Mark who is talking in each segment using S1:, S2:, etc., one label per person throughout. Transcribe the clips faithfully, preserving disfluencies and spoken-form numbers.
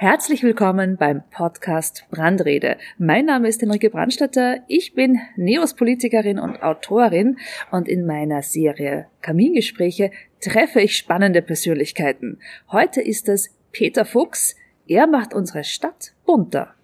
S1: Herzlich willkommen beim Podcast Brandrede. Mein Name ist Henrike Brandstätter, ich bin Neos-Politikerin und Autorin und in meiner Serie Kamingespräche treffe ich spannende Persönlichkeiten. Heute ist es Peter Fuchs, er macht unsere Stadt bunter.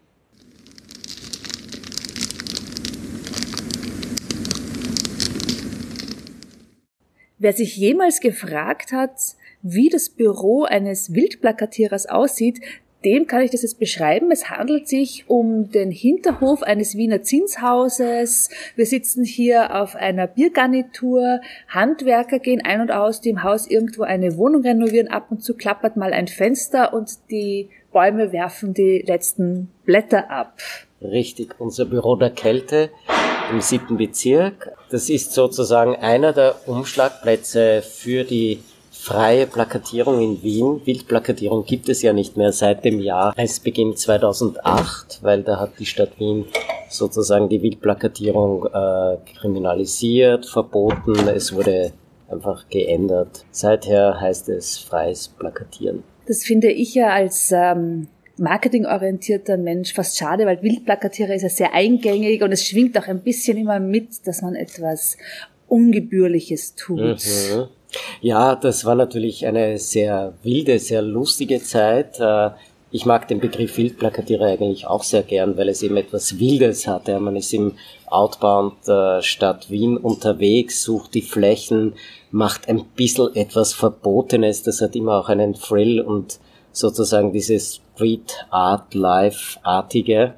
S1: Wer sich jemals gefragt hat, wie das Büro eines Wildplakatierers aussieht, dem kann ich das jetzt beschreiben. Es handelt sich um den Hinterhof eines Wiener Zinshauses. Wir sitzen hier auf einer Biergarnitur. Handwerker gehen ein und aus, die im Haus irgendwo eine Wohnung renovieren. Ab und zu klappert mal ein Fenster und die Bäume werfen die letzten Blätter ab.
S2: Richtig, unser Büro der Kälte im siebten Bezirk. Das ist sozusagen einer der Umschlagplätze für die freie Plakatierung in Wien. Wildplakatierung gibt es ja nicht mehr seit dem Jahr. Es beginnt zweitausendacht, weil da hat die Stadt Wien sozusagen die Wildplakatierung äh, kriminalisiert, verboten. Es wurde einfach geändert. Seither heißt es freies Plakatieren.
S1: Das finde ich ja als ähm, marketingorientierter Mensch fast schade, weil Wildplakatierer ist ja sehr eingängig und es schwingt auch ein bisschen immer mit, dass man etwas Ungebührliches tut.
S2: Mhm. Ja, das war natürlich eine sehr wilde, sehr lustige Zeit. Ich mag den Begriff Wildplakatierer eigentlich auch sehr gern, weil es eben etwas Wildes hat. Man ist im Outbound Stadt Wien unterwegs, sucht die Flächen, macht ein bisschen etwas Verbotenes. Das hat immer auch einen Thrill und sozusagen dieses Street Art Life-artige.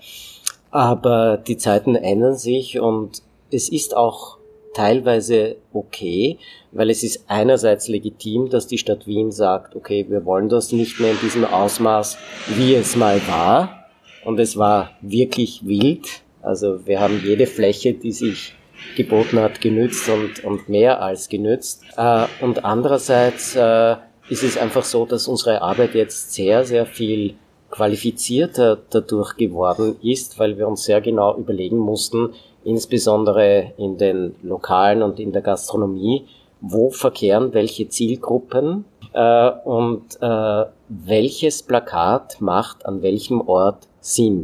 S2: Aber die Zeiten ändern sich und es ist auch teilweise okay, weil es ist einerseits legitim, dass die Stadt Wien sagt, okay, wir wollen das nicht mehr in diesem Ausmaß, wie es mal war. Und es war wirklich wild. Also wir haben jede Fläche, die sich geboten hat, genützt und, und mehr als genützt. Äh, und andererseits äh, ist es einfach so, dass unsere Arbeit jetzt sehr, sehr viel qualifizierter dadurch geworden ist, weil wir uns sehr genau überlegen mussten, insbesondere in den Lokalen und in der Gastronomie, wo verkehren welche Zielgruppen äh, und äh, welches Plakat macht an welchem Ort Sinn.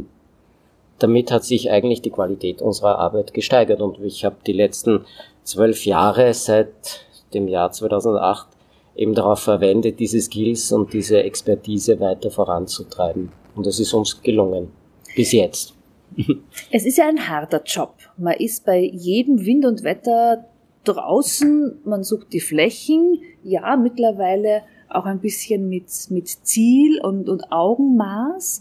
S2: Damit hat sich eigentlich die Qualität unserer Arbeit gesteigert und ich habe die letzten zwölf Jahre seit dem Jahr zweitausendacht eben darauf verwendet, diese Skills und diese Expertise weiter voranzutreiben. Und das ist uns gelungen. Bis jetzt.
S1: Es ist ja ein harter Job. Man ist bei jedem Wind und Wetter draußen, man sucht die Flächen, ja, mittlerweile auch ein bisschen mit, mit Ziel und, und Augenmaß,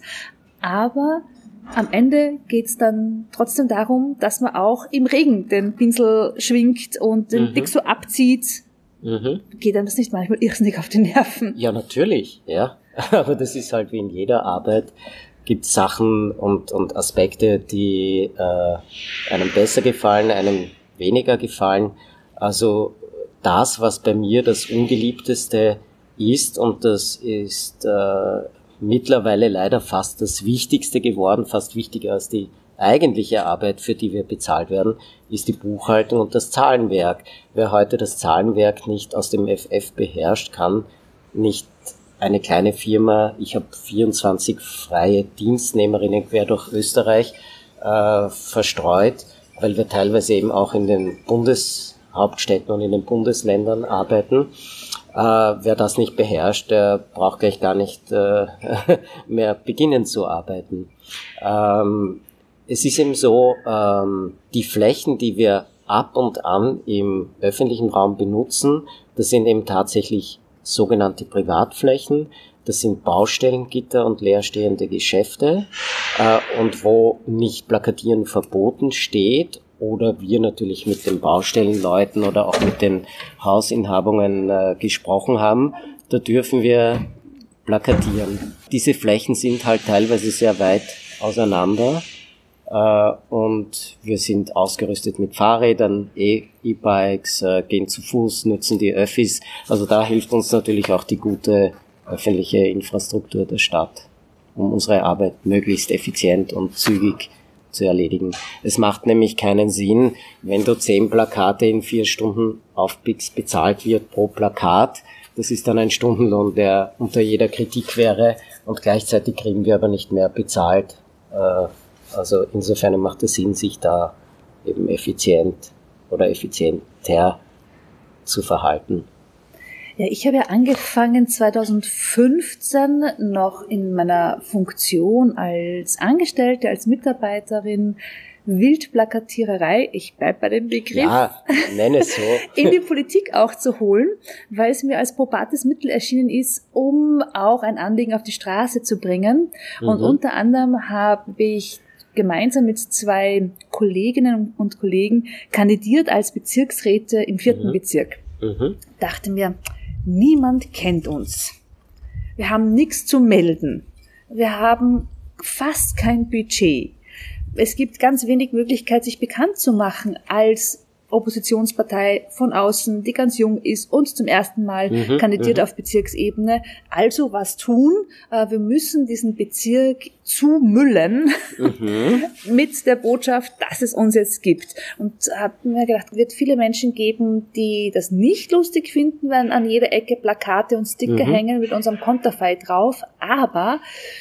S1: aber am Ende geht's dann trotzdem darum, dass man auch im Regen den Pinsel schwingt und den mhm. Blick so abzieht. Mhm. Geht einem das nicht manchmal irrsinnig auf die Nerven?
S2: Ja, natürlich, ja. Aber das ist halt wie in jeder Arbeit. Gibt Sachen und, und Aspekte, die äh, einem besser gefallen, einem weniger gefallen. Also das, was bei mir das Ungeliebteste ist, und das ist äh, mittlerweile leider fast das Wichtigste geworden, fast wichtiger als die eigentliche Arbeit, für die wir bezahlt werden, ist die Buchhaltung und das Zahlenwerk. Wer heute das Zahlenwerk nicht aus dem F F beherrscht, kann nicht eine kleine Firma, ich habe vierundzwanzig freie Dienstnehmerinnen quer durch Österreich äh, verstreut, weil wir teilweise eben auch in den Bundeshauptstädten und in den Bundesländern arbeiten. Äh, wer das nicht beherrscht, der braucht gleich gar nicht äh, mehr beginnen zu arbeiten. Ähm, es ist eben so, ähm, die Flächen, die wir ab und an im öffentlichen Raum benutzen, das sind eben tatsächlich sogenannte Privatflächen, das sind Baustellengitter und leerstehende Geschäfte äh, und wo nicht Plakatieren verboten steht oder wir natürlich mit den Baustellenleuten oder auch mit den Hausinhabungen äh, gesprochen haben, da dürfen wir plakatieren. Diese Flächen sind halt teilweise sehr weit auseinander äh, und wir sind ausgerüstet mit Fahrrädern, E- E-Bikes, äh, gehen zu Fuß, nutzen die Öffis. Also da hilft uns natürlich auch die gute öffentliche Infrastruktur der Stadt, um unsere Arbeit möglichst effizient und zügig zu erledigen. Es macht nämlich keinen Sinn, wenn du zehn Plakate in vier Stunden aufpickst, bezahlt wird pro Plakat, das ist dann ein Stundenlohn, der unter jeder Kritik wäre und gleichzeitig kriegen wir aber nicht mehr bezahlt. Also insofern macht es Sinn, sich da eben effizient oder effizienter zu verhalten.
S1: Ja, ich habe ja angefangen zweitausendfünfzehn noch in meiner Funktion als Angestellte, als Mitarbeiterin Wildplakatiererei, ich bleib bei dem Begriff,
S2: ja, nenne es so,
S1: in die Politik auch zu holen, weil es mir als probates Mittel erschienen ist, um auch ein Anliegen auf die Straße zu bringen. Mhm. Und unter anderem habe ich gemeinsam mit zwei Kolleginnen und Kollegen kandidiert als Bezirksräte im vierten mhm. Bezirk. Mhm. Dachte mir, niemand kennt uns. Wir haben nichts zu melden. Wir haben fast kein Budget. Es gibt ganz wenig Möglichkeit, sich bekannt zu machen als Oppositionspartei von außen, die ganz jung ist und zum ersten Mal mhm, kandidiert mhm. auf Bezirksebene. Also was tun? Wir müssen diesen Bezirk zumüllen mhm. mit der Botschaft, dass es uns jetzt gibt. Und habe mir gedacht, wird viele Menschen geben, die das nicht lustig finden, wenn an jeder Ecke Plakate und Sticker mhm. hängen mit unserem Konterfei drauf. Aber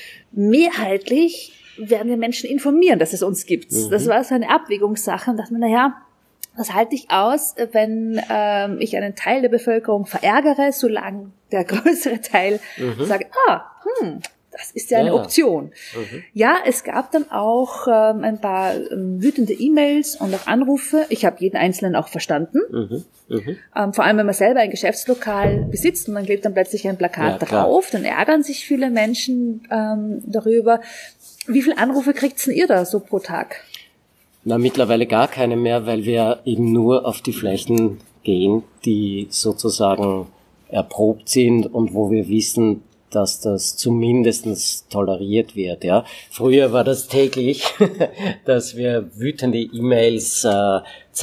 S1: mehrheitlich werden wir Menschen informieren, dass es uns gibt. Mhm. Das war so eine Abwägungssache und dachte mir, naja, was halte ich aus, wenn ähm, ich einen Teil der Bevölkerung verärgere, solange der größere Teil mhm. sagt, ah, hm, das ist ja eine ja. Option. Mhm. Ja, es gab dann auch ähm, ein paar ähm, wütende E-Mails und auch Anrufe. Ich habe jeden Einzelnen auch verstanden. Mhm. Mhm. Ähm, vor allem, wenn man selber ein Geschäftslokal besitzt und dann klebt dann plötzlich ein Plakat ja, drauf, dann ärgern sich viele Menschen ähm, darüber. Wie viele Anrufe kriegt's denn ihr da so pro Tag?
S2: Na, mittlerweile gar keine mehr, weil wir eben nur auf die Flächen gehen, die sozusagen erprobt sind und wo wir wissen, dass das zumindest toleriert wird, ja. Früher war das täglich, dass wir wütende E-Mails, äh,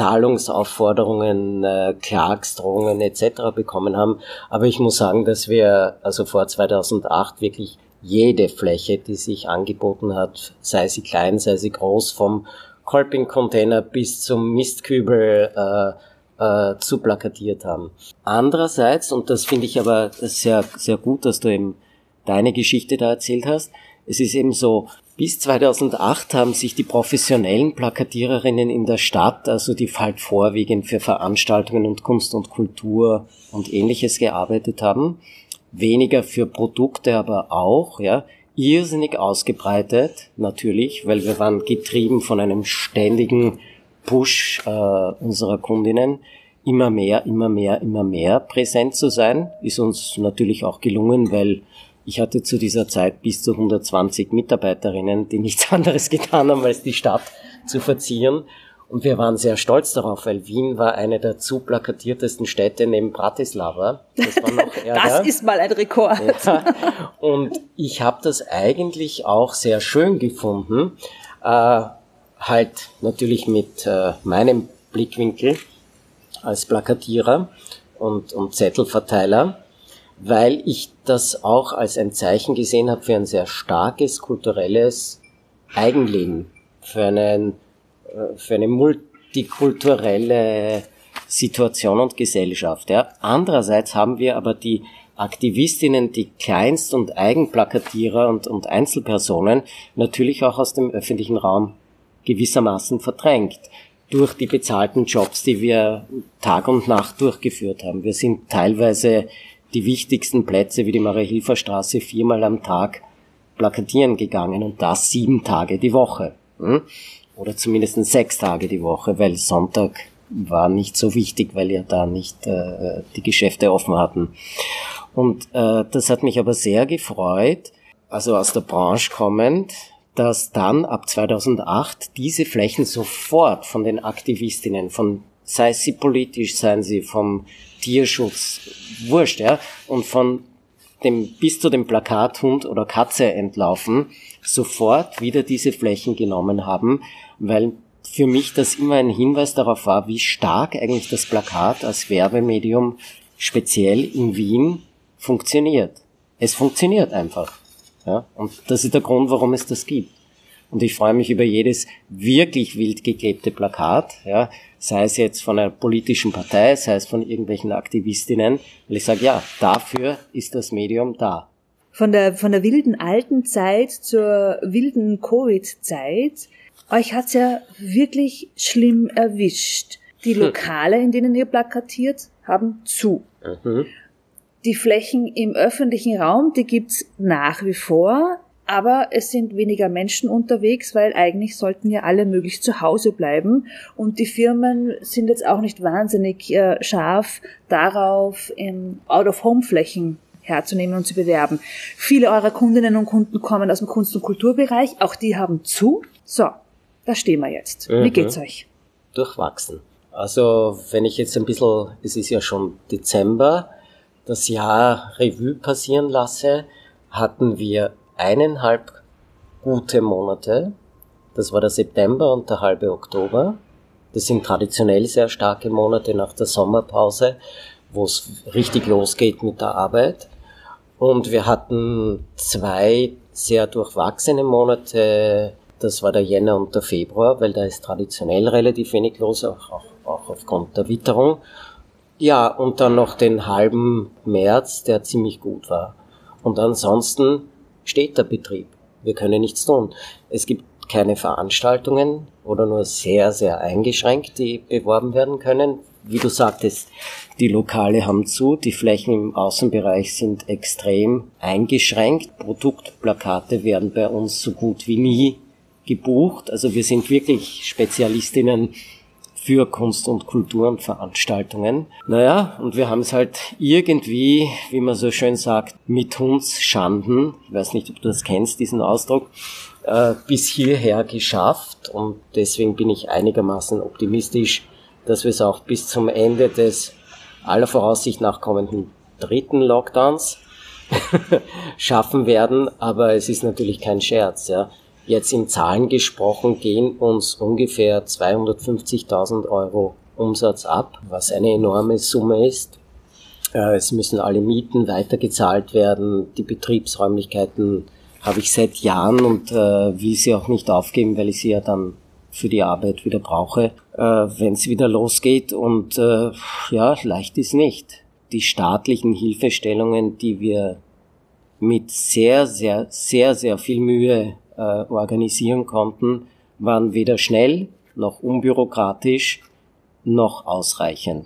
S2: Zahlungsaufforderungen, äh, Klagsdrohungen et cetera bekommen haben. Aber ich muss sagen, dass wir also vor zweitausendacht wirklich jede Fläche, die sich angeboten hat, sei sie klein, sei sie groß, vom Kolping-Container bis zum Mistkübel äh, äh, zu plakatiert haben. Andererseits, und das finde ich aber sehr, sehr gut, dass du eben deine Geschichte da erzählt hast, es ist eben so, bis zweitausendacht haben sich die professionellen Plakatiererinnen in der Stadt, also die halt vorwiegend für Veranstaltungen und Kunst und Kultur und Ähnliches gearbeitet haben, weniger für Produkte, aber auch, ja, irrsinnig ausgebreitet, natürlich, weil wir waren getrieben von einem ständigen Push äh, unserer Kundinnen, immer mehr, immer mehr, immer mehr präsent zu sein, ist uns natürlich auch gelungen, weil ich hatte zu dieser Zeit bis zu hundertzwanzig Mitarbeiterinnen, die nichts anderes getan haben, als die Stadt zu verzieren. Und wir waren sehr stolz darauf, weil Wien war eine der zuplakatiertesten Städte neben Bratislava. Das war noch Ärger.
S1: Das ist mal ein Rekord.
S2: Ja. Und ich habe das eigentlich auch sehr schön gefunden, äh, halt natürlich mit äh, meinem Blickwinkel als Plakatierer und, und Zettelverteiler, weil ich das auch als ein Zeichen gesehen habe für ein sehr starkes kulturelles Eigenleben, für einen für eine multikulturelle Situation und Gesellschaft. Ja. Andererseits haben wir aber die Aktivistinnen, die Kleinst- und Eigenplakatierer und, und Einzelpersonen natürlich auch aus dem öffentlichen Raum gewissermaßen verdrängt durch die bezahlten Jobs, die wir Tag und Nacht durchgeführt haben. Wir sind teilweise die wichtigsten Plätze wie die Maria-Hilfer-Straße viermal am Tag plakatieren gegangen und das sieben Tage die Woche. Hm? Oder zumindest sechs Tage die Woche, weil Sonntag war nicht so wichtig, weil ja da nicht äh, die Geschäfte offen hatten. Und äh, das hat mich aber sehr gefreut, also aus der Branche kommend, dass dann ab zweitausendacht diese Flächen sofort von den Aktivistinnen, von sei es sie politisch, seien sie vom Tierschutz, wurscht, ja, und von dem bis zu dem Plakathund oder Katze entlaufen, sofort wieder diese Flächen genommen haben, weil für mich das immer ein Hinweis darauf war, wie stark eigentlich das Plakat als Werbemedium speziell in Wien funktioniert. Es funktioniert einfach. Ja, und das ist der Grund, warum es das gibt. Und ich freue mich über jedes wirklich wild geklebte Plakat, ja, sei es jetzt von einer politischen Partei, sei es von irgendwelchen Aktivistinnen, weil ich sage, ja, dafür ist das Medium da.
S1: Von der, von der wilden alten Zeit zur wilden Covid-Zeit, euch hat's ja wirklich schlimm erwischt. Die Lokale, in denen ihr plakatiert, haben zu.
S2: Mhm.
S1: Die Flächen im öffentlichen Raum, die gibt's nach wie vor, aber es sind weniger Menschen unterwegs, weil eigentlich sollten ja alle möglichst zu Hause bleiben. Und die Firmen sind jetzt auch nicht wahnsinnig äh, scharf darauf, in Out-of-Home-Flächen herzunehmen und zu bewerben. Viele eurer Kundinnen und Kunden kommen aus dem Kunst- und Kulturbereich, auch die haben zu. So, da stehen wir jetzt.
S2: Mhm.
S1: Wie geht's euch?
S2: Durchwachsen. Also wenn ich jetzt ein bisschen, es ist ja schon Dezember, das Jahr Revue passieren lasse, hatten wir eineinhalb gute Monate. Das war der September und der halbe Oktober. Das sind traditionell sehr starke Monate nach der Sommerpause, wo es richtig losgeht mit der Arbeit. Und wir hatten zwei sehr durchwachsene Monate. Das war der Jänner und der Februar, weil da ist traditionell relativ wenig los, auch, auch, auch aufgrund der Witterung. Ja, und dann noch den halben März, der ziemlich gut war. Und ansonsten steht der Betrieb. Wir können nichts tun. Es gibt keine Veranstaltungen oder nur sehr, sehr eingeschränkt, die beworben werden können. Wie du sagtest, die Lokale haben zu, die Flächen im Außenbereich sind extrem eingeschränkt. Produktplakate werden bei uns so gut wie nie gebucht. Also wir sind wirklich Spezialistinnen für Kunst und Kultur und Veranstaltungen. Naja, und wir haben es halt irgendwie, wie man so schön sagt, mit Hundsschanden, ich weiß nicht, ob du das kennst, diesen Ausdruck, äh, bis hierher geschafft. Und deswegen bin ich einigermaßen optimistisch, dass wir es auch bis zum Ende des aller Voraussicht nach kommenden dritten Lockdowns schaffen werden. Aber es ist natürlich kein Scherz, ja. Jetzt in Zahlen gesprochen gehen uns ungefähr zweihundertfünfzigtausend Euro Umsatz ab, was eine enorme Summe ist. Es müssen alle Mieten weitergezahlt werden. Die Betriebsräumlichkeiten habe ich seit Jahren und äh, will sie auch nicht aufgeben, weil ich sie ja dann für die Arbeit wieder brauche, äh, wenn es wieder losgeht. Und äh, ja, leicht ist nicht. Die staatlichen Hilfestellungen, die wir mit sehr, sehr, sehr, sehr viel Mühe äh, organisieren konnten, waren weder schnell, noch unbürokratisch, noch ausreichend.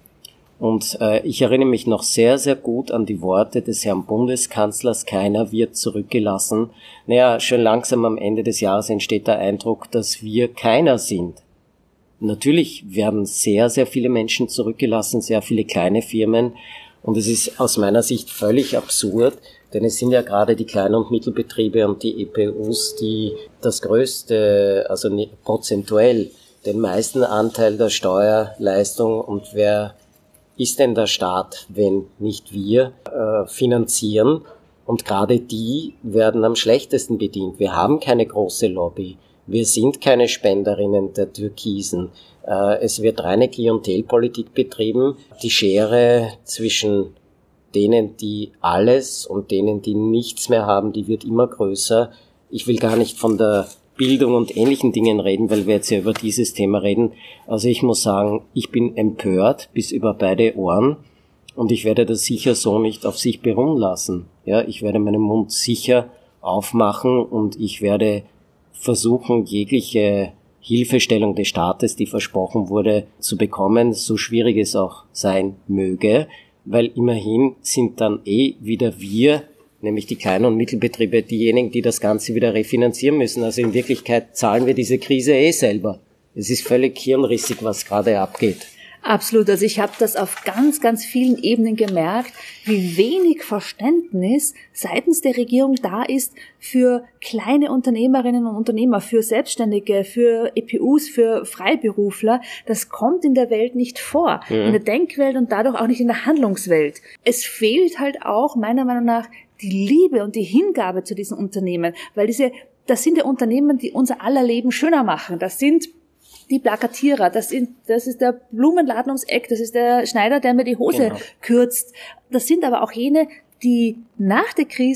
S2: Und äh, ich erinnere mich noch sehr, sehr gut an die Worte des Herrn Bundeskanzlers, keiner wird zurückgelassen. Naja, schon langsam am Ende des Jahres entsteht der Eindruck, dass wir keiner sind. Natürlich werden sehr, sehr viele Menschen zurückgelassen, sehr viele kleine Firmen. Und es ist aus meiner Sicht völlig absurd, denn es sind ja gerade die Klein- und Mittelbetriebe und die E P Us, die das größte, also prozentuell den meisten Anteil der Steuerleistung, und wer ist denn der Staat, wenn nicht wir, äh, finanzieren? Und gerade die werden am schlechtesten bedient. Wir haben keine große Lobby. Wir sind keine Spenderinnen der Türkisen. Äh, es wird reine Klientelpolitik betrieben. Die Schere zwischen denen, die alles und denen, die nichts mehr haben, die wird immer größer. Ich will gar nicht von der Bildung und ähnlichen Dingen reden, weil wir jetzt ja über dieses Thema reden. Also ich muss sagen, ich bin empört bis über beide Ohren und ich werde das sicher so nicht auf sich beruhen lassen. Ja, ich werde meinen Mund sicher aufmachen und ich werde versuchen, jegliche Hilfestellung des Staates, die versprochen wurde, zu bekommen, so schwierig es auch sein möge, weil immerhin sind dann eh wieder wir, nämlich die Klein- und Mittelbetriebe, diejenigen, die das Ganze wieder refinanzieren müssen. Also in Wirklichkeit zahlen wir diese Krise eh selber. Es ist völlig hirnrissig, was gerade abgeht.
S1: Absolut. Also ich habe das auf ganz, ganz vielen Ebenen gemerkt, wie wenig Verständnis seitens der Regierung da ist für kleine Unternehmerinnen und Unternehmer, für Selbstständige, für E P Us, für Freiberufler. Das kommt in der Welt nicht vor, mhm. in der Denkwelt und dadurch auch nicht in der Handlungswelt. Es fehlt halt auch meiner Meinung nach die Liebe und die Hingabe zu diesen Unternehmen, weil diese, das sind ja Unternehmen, die unser aller Leben schöner machen. Das sind die Plakatierer, das, sind, das ist der Blumenladen ums Eck, das ist der Schneider, der mir die Hose genau. kürzt. Das sind aber auch jene, die nach der Krise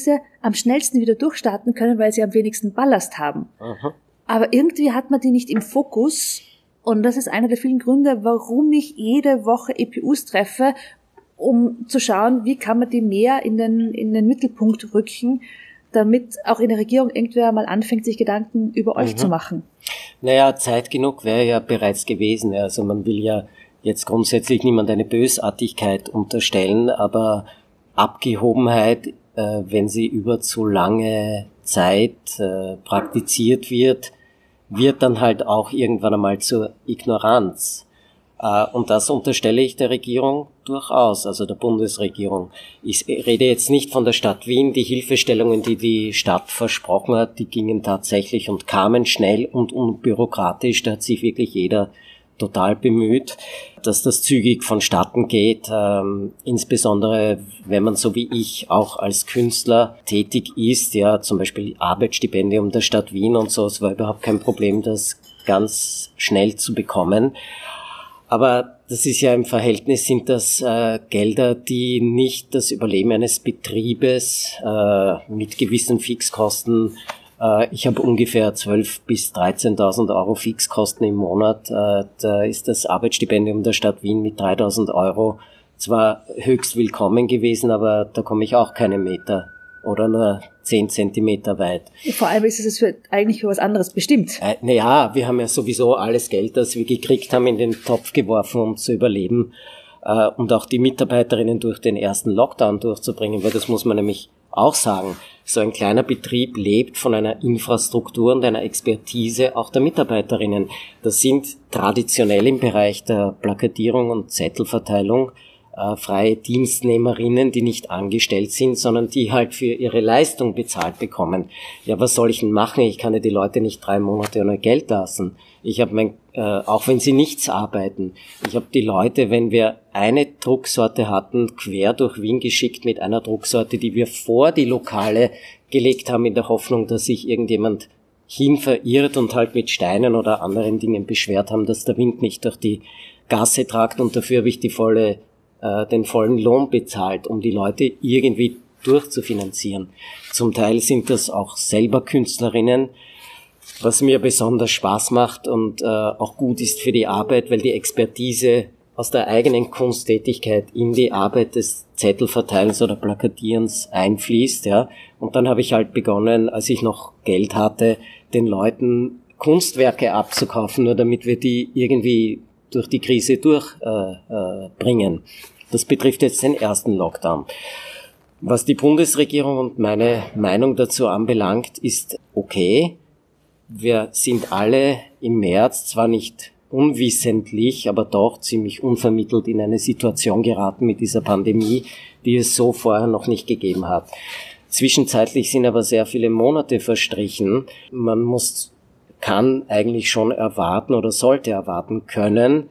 S1: am schnellsten wieder durchstarten können, weil sie am wenigsten Ballast haben. Aha. Aber irgendwie hat man die nicht im Fokus. Und das ist einer der vielen Gründe, warum ich jede Woche E P Us treffe, um zu schauen, wie kann man die mehr in den, in den Mittelpunkt rücken, damit auch in der Regierung irgendwer mal anfängt, sich Gedanken über euch mhm. zu machen.
S2: Naja, Zeit genug wäre ja bereits gewesen. Also man will ja jetzt grundsätzlich niemand eine Bösartigkeit unterstellen, aber Abgehobenheit, äh, wenn sie über zu lange Zeit äh, praktiziert wird, wird dann halt auch irgendwann einmal zur Ignoranz. Äh, und das unterstelle ich der Regierung durchaus, also der Bundesregierung. Ich rede jetzt nicht von der Stadt Wien. Die Hilfestellungen, die die Stadt versprochen hat, die gingen tatsächlich und kamen schnell und unbürokratisch. Da hat sich wirklich jeder total bemüht, dass das zügig vonstatten geht, ähm, insbesondere wenn man so wie ich auch als Künstler tätig ist, ja, zum Beispiel Arbeitsstipendium der Stadt Wien und so, es war überhaupt kein Problem, das ganz schnell zu bekommen. Aber das ist ja im Verhältnis, sind das äh, Gelder, die nicht das Überleben eines Betriebes äh, mit gewissen Fixkosten, äh, ich habe ungefähr zwölftausend bis dreizehntausend Euro Fixkosten im Monat, äh, da ist das Arbeitsstipendium der Stadt Wien mit dreitausend Euro zwar höchst willkommen gewesen, aber da komme ich auch keine Meter oder nur zehn Zentimeter weit.
S1: Vor allem ist es für, eigentlich für was anderes bestimmt.
S2: Äh, naja, wir haben ja sowieso alles Geld, das wir gekriegt haben, in den Topf geworfen, um zu überleben äh, und auch die Mitarbeiterinnen durch den ersten Lockdown durchzubringen, weil das muss man nämlich auch sagen. So ein kleiner Betrieb lebt von einer Infrastruktur und einer Expertise auch der Mitarbeiterinnen. Das sind traditionell im Bereich der Plakatierung und Zettelverteilung äh, freie Dienstnehmerinnen, die nicht angestellt sind, sondern die halt für ihre Leistung bezahlt bekommen. Ja, was soll ich denn machen? Ich kann ja die Leute nicht drei Monate ohne Geld lassen. Ich habe mein, äh, auch wenn sie nichts arbeiten, ich habe die Leute, wenn wir eine Drucksorte hatten, quer durch Wien geschickt mit einer Drucksorte, die wir vor die Lokale gelegt haben, in der Hoffnung, dass sich irgendjemand hin verirrt und halt mit Steinen oder anderen Dingen beschwert haben, dass der Wind nicht durch die Gasse tragt, und dafür habe ich die volle den vollen Lohn bezahlt, um die Leute irgendwie durchzufinanzieren. Zum Teil sind das auch selber Künstlerinnen, was mir besonders Spaß macht und äh, auch gut ist für die Arbeit, weil die Expertise aus der eigenen Kunsttätigkeit in die Arbeit des Zettelverteilens oder Plakatierens einfließt, ja. Und dann habe ich halt begonnen, als ich noch Geld hatte, den Leuten Kunstwerke abzukaufen, nur damit wir die irgendwie durch die Krise durchbringen. Äh, äh, Das betrifft jetzt den ersten Lockdown. Was die Bundesregierung und meine Meinung dazu anbelangt, ist okay. Wir sind alle im März zwar nicht unwissentlich, aber doch ziemlich unvermittelt in eine Situation geraten mit dieser Pandemie, die es so vorher noch nicht gegeben hat. Zwischenzeitlich sind aber sehr viele Monate verstrichen. Man muss, kann eigentlich schon erwarten oder sollte erwarten können,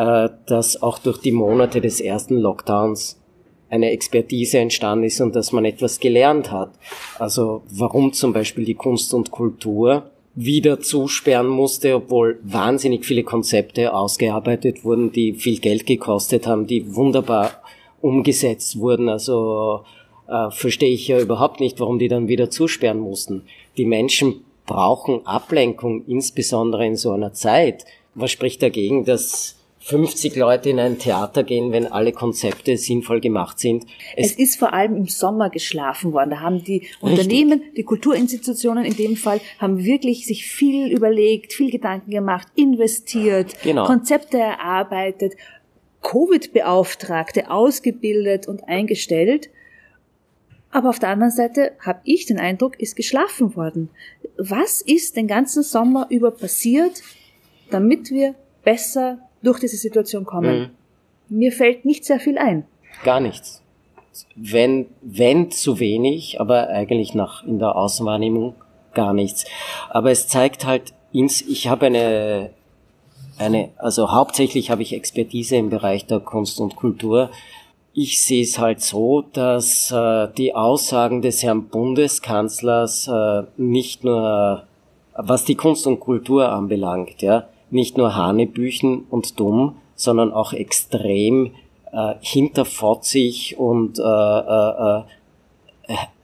S2: dass auch durch die Monate des ersten Lockdowns eine Expertise entstanden ist und dass man etwas gelernt hat. Also warum zum Beispiel die Kunst und Kultur wieder zusperren musste, obwohl wahnsinnig viele Konzepte ausgearbeitet wurden, die viel Geld gekostet haben, die wunderbar umgesetzt wurden. Also äh, verstehe ich ja überhaupt nicht, warum die dann wieder zusperren mussten. Die Menschen brauchen Ablenkung, insbesondere in so einer Zeit. Was spricht dagegen, dass fünfzig Leute in ein Theater gehen, wenn alle Konzepte sinnvoll gemacht sind?
S1: Es, es ist vor allem im Sommer geschlafen worden. Da haben die Unternehmen, richtig, die Kulturinstitutionen in dem Fall, haben wirklich sich viel überlegt, viel Gedanken gemacht, investiert, genau, Konzepte erarbeitet, Covid-Beauftragte ausgebildet und eingestellt. Aber auf der anderen Seite habe ich den Eindruck, ist geschlafen worden. Was ist den ganzen Sommer über passiert, damit wir besser durch diese Situation kommen? Mhm. Mir fällt nicht sehr viel ein.
S2: Gar nichts. Wenn, wenn zu wenig, aber eigentlich nach, in der Außenwahrnehmung gar nichts. Aber es zeigt halt, ins, ich habe eine, eine, also hauptsächlich habe ich Expertise im Bereich der Kunst und Kultur. Ich sehe es halt so, dass äh, die Aussagen des Herrn Bundeskanzlers äh, nicht nur, was die Kunst und Kultur anbelangt, ja, nicht nur hanebüchen und dumm, sondern auch extrem äh, hinterfotzig und äh, äh,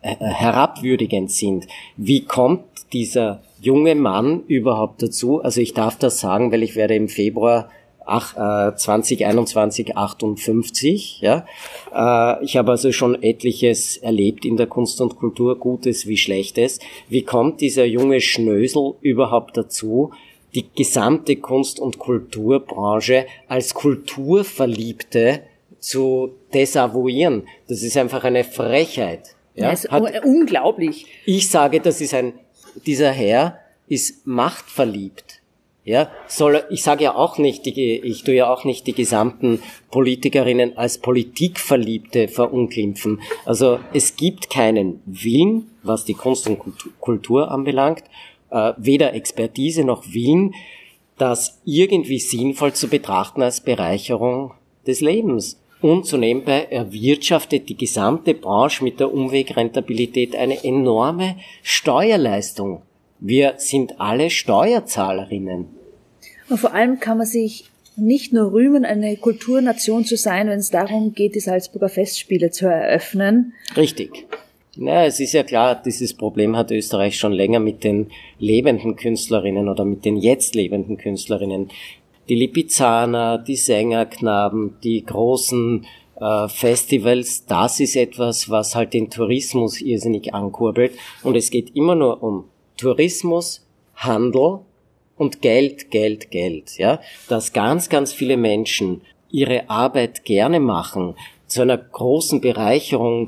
S2: äh, herabwürdigend sind. Wie kommt dieser junge Mann überhaupt dazu? Also ich darf das sagen, weil ich werde im Februar ach, äh, zwanzig einundzwanzig achtundfünfzig. Ja? Äh, ich habe also schon etliches erlebt in der Kunst und Kultur, Gutes wie Schlechtes. Wie kommt dieser junge Schnösel überhaupt dazu, die gesamte Kunst- und Kulturbranche als Kulturverliebte zu desavouieren? Das ist einfach eine Frechheit. Ja?
S1: Das ist Hat, unglaublich.
S2: Ich sage, das ist ein, dieser Herr ist machtverliebt. Ja, soll, ich sage ja auch nicht, die, ich tue ja auch nicht die gesamten Politikerinnen als Politikverliebte verunglimpfen. Also es gibt keinen Willen, was die Kunst und Kultur anbelangt, äh, weder Expertise noch Willen, das irgendwie sinnvoll zu betrachten als Bereicherung des Lebens. Und so nebenbei erwirtschaftet die gesamte Branche mit der Umwegrentabilität eine enorme Steuerleistung. Wir sind alle Steuerzahlerinnen.
S1: Und vor allem kann man sich nicht nur rühmen, eine Kulturnation zu sein, wenn es darum geht, die Salzburger Festspiele zu eröffnen.
S2: Richtig. Na, es ist ja klar, dieses Problem hat Österreich schon länger mit den lebenden Künstlerinnen oder mit den jetzt lebenden Künstlerinnen. Die Lipizzaner, die Sängerknaben, die großen äh, Festivals, das ist etwas, was halt den Tourismus irrsinnig ankurbelt. Und es geht immer nur um Tourismus, Handel und Geld, Geld, Geld, ja. Dass ganz, ganz viele Menschen ihre Arbeit gerne machen, zu einer großen Bereicherung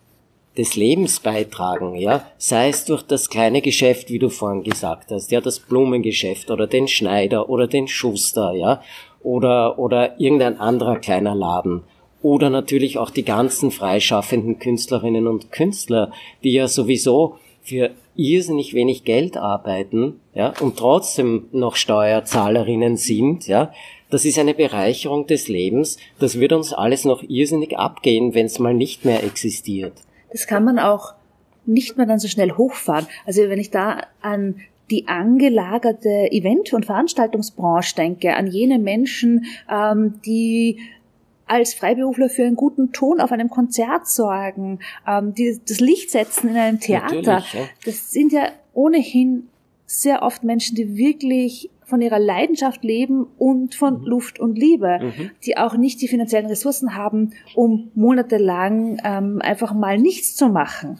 S2: des Lebens beitragen, ja. Sei es durch das kleine Geschäft, wie du vorhin gesagt hast, ja, das Blumengeschäft oder den Schneider oder den Schuster, ja. Oder, oder irgendein anderer kleiner Laden. Oder natürlich auch die ganzen freischaffenden Künstlerinnen und Künstler, die ja sowieso für irrsinnig wenig Geld arbeiten, ja, und trotzdem noch Steuerzahlerinnen sind, ja. Das ist eine Bereicherung des Lebens. Das wird uns alles noch irrsinnig abgehen, wenn es mal nicht mehr existiert.
S1: Das kann man auch nicht mehr dann so schnell hochfahren. Also wenn ich da an die angelagerte Event- und Veranstaltungsbranche denke, an jene Menschen, ähm, die als Freiberufler für einen guten Ton auf einem Konzert sorgen, ähm, die das Licht setzen in einem Theater.
S2: Ja.
S1: Das sind ja ohnehin sehr oft Menschen, die wirklich von ihrer Leidenschaft leben und von mhm. Luft und Liebe, mhm. die auch nicht die finanziellen Ressourcen haben, um monatelang ähm, einfach mal nichts zu machen.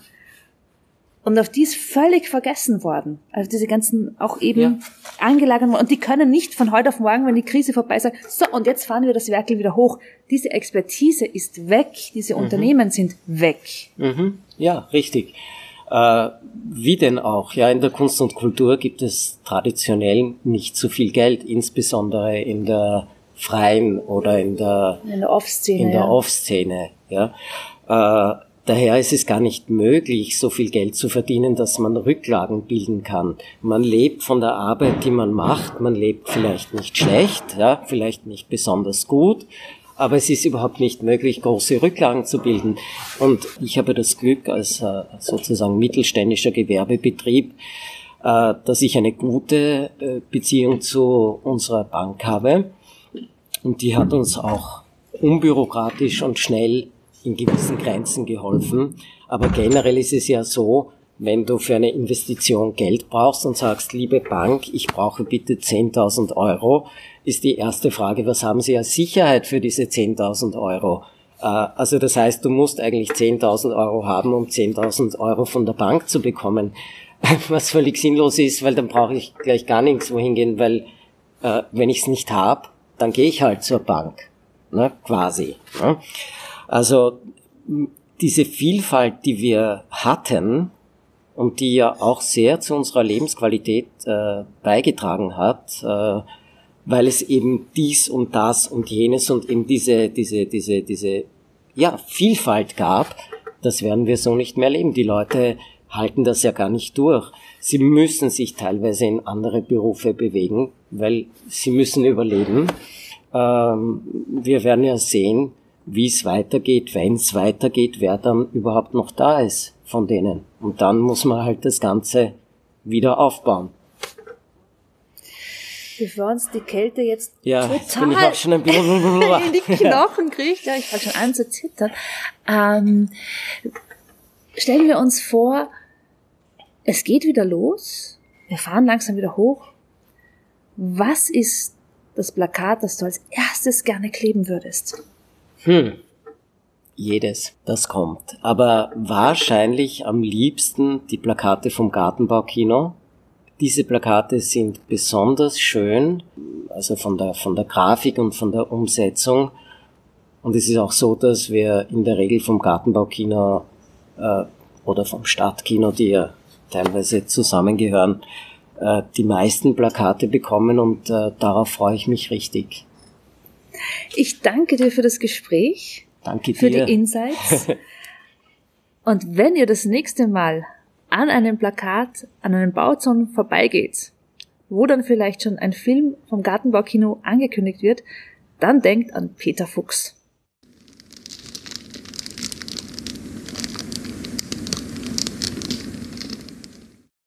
S1: Und auf die ist völlig vergessen worden. Also diese ganzen auch eben ja. angelagerten, und die können nicht von heute auf morgen, wenn die Krise vorbei ist, sagen, so, und jetzt fahren wir das Werkel wieder hoch. Diese Expertise ist weg, diese mhm. Unternehmen sind weg.
S2: Mhm. Ja, richtig. Äh, wie denn auch? Ja, in der Kunst und Kultur gibt es traditionell nicht so viel Geld, insbesondere in der freien oder in der
S1: in der Off-Szene.
S2: In der
S1: ja.
S2: Off-Szene, ja. Äh, Daher ist es gar nicht möglich, so viel Geld zu verdienen, dass man Rücklagen bilden kann. Man lebt von der Arbeit, die man macht. Man lebt vielleicht nicht schlecht, ja, vielleicht nicht besonders gut, aber es ist überhaupt nicht möglich, große Rücklagen zu bilden. Und ich habe das Glück als äh, sozusagen mittelständischer Gewerbebetrieb, äh, dass ich eine gute äh, Beziehung zu unserer Bank habe. Und die hat uns auch unbürokratisch und schnell in gewissen Grenzen geholfen. Aber generell ist es ja so, wenn du für eine Investition Geld brauchst und sagst, liebe Bank, ich brauche bitte zehntausend Euro, ist die erste Frage, was haben Sie als Sicherheit für diese zehntausend Euro? Also das heißt, du musst eigentlich zehntausend Euro haben, um zehntausend Euro von der Bank zu bekommen. Was völlig sinnlos ist, weil dann brauche ich gleich gar nirgends wohin gehen, weil äh, wenn ich es nicht habe, dann gehe ich halt zur Bank, ne, quasi. Ne? Also diese Vielfalt, die wir hatten und die ja auch sehr zu unserer Lebensqualität äh, beigetragen hat, äh, weil es eben dies und das und jenes und eben diese diese diese diese ja Vielfalt gab, das werden wir so nicht mehr leben. Die Leute halten das ja gar nicht durch. Sie müssen sich teilweise in andere Berufe bewegen, weil sie müssen überleben. Ähm, wir werden ja sehen, wie es weitergeht, wenn es weitergeht, wer dann überhaupt noch da ist von denen. Und dann muss man halt das Ganze wieder aufbauen.
S1: Bevor uns die Kälte jetzt
S2: ja,
S1: total
S2: jetzt bin ich auch schon ein bisschen
S1: in die Knochen kriegt, ja, ich fange schon an zu zittern. Ähm, stellen wir uns vor, es geht wieder los, wir fahren langsam wieder hoch. Was ist das Plakat, das du als erstes gerne kleben würdest?
S2: Hm. Jedes, das kommt. Aber wahrscheinlich am liebsten die Plakate vom Gartenbaukino. Diese Plakate sind besonders schön, also von der, von der Grafik und von der Umsetzung. Und es ist auch so, dass wir in der Regel vom Gartenbaukino äh, oder vom Stadtkino, die ja teilweise zusammengehören, äh, die meisten Plakate bekommen und äh, darauf freue ich mich richtig.
S1: Ich danke dir für das Gespräch.
S2: Danke dir.
S1: Für die Insights. Und wenn ihr das nächste Mal an einem Plakat, an einem Bauzaun vorbeigeht, wo dann vielleicht schon ein Film vom Gartenbaukino angekündigt wird, dann denkt an Peter Fuchs.